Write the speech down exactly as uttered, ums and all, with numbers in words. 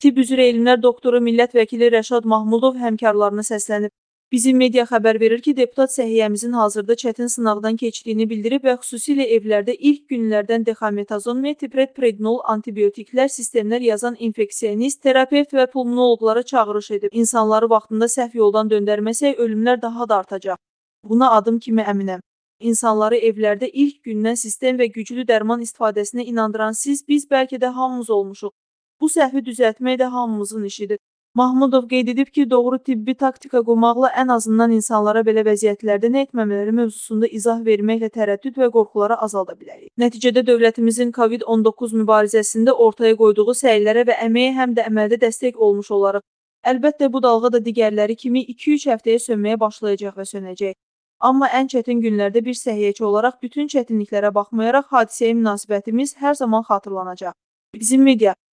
Tibb üzrə elmlər doktoru millət vəkili Rəşad Mahmudov həmkarlarına səslənib. Bizim media xəbər verir ki, deputat səhiyyəmizin hazırda çətin sınaqdan keçdiyini bildirib və xüsusilə evlərdə ilk günlərdən dexametazon, metipred, prednol, antibiotiklər, sistemlər yazan infeksionist, terapevt və pulmonoloqlara çağırış edib. İnsanları vaxtında səhv yoldan döndərməsək, ölümlər daha da artacaq. Buna adım kimi əminəm. İnsanları evlərdə ilk gündən sistem və güclü dərman istifadəsinə inandıran siz, biz bəlkə də hamımız olmuşuq. Bu səhvi düzəltmək də hamımızın işidir. Mahmudov qeyd edib ki, doğru tibbi taktika qurmaqla ən azından insanlara belə vəziyyətlərdə nə etməmələri mövzusunda izah verməklə tərəddüd və qorxuları azalda bilərik. Nəticədə dövlətimizin COVID on doqquz mübarizəsində ortaya qoyduğu səylərə və əməyə həm də əməldə dəstək olmuş olaraq. Əlbəttə, bu dalğa da digərləri kimi iki üç həftəyə sönməyə başlayacaq və sönəcək. Amma ən çətin günlərdə bir səhiyyəçi olaraq bütün çətinliklərə baxmayaraq hadisəyə münasibətimiz hər zaman xatırlanacaq. Bizim media